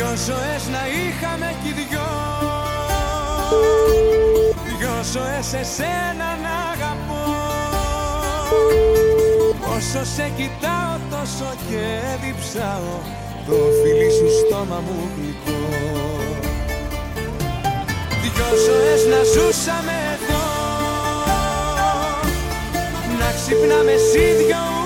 Δυο ζωές να είχαμε κι δυο, δυο ζωές εσένα να αγαπώ. Όσο σε κοιτάω τόσο και διψάω, το φιλί σου στόμα μου γλυκό. Δυο ζωές να ζούσαμε εδώ, να ξυπνάμε εσύ δυο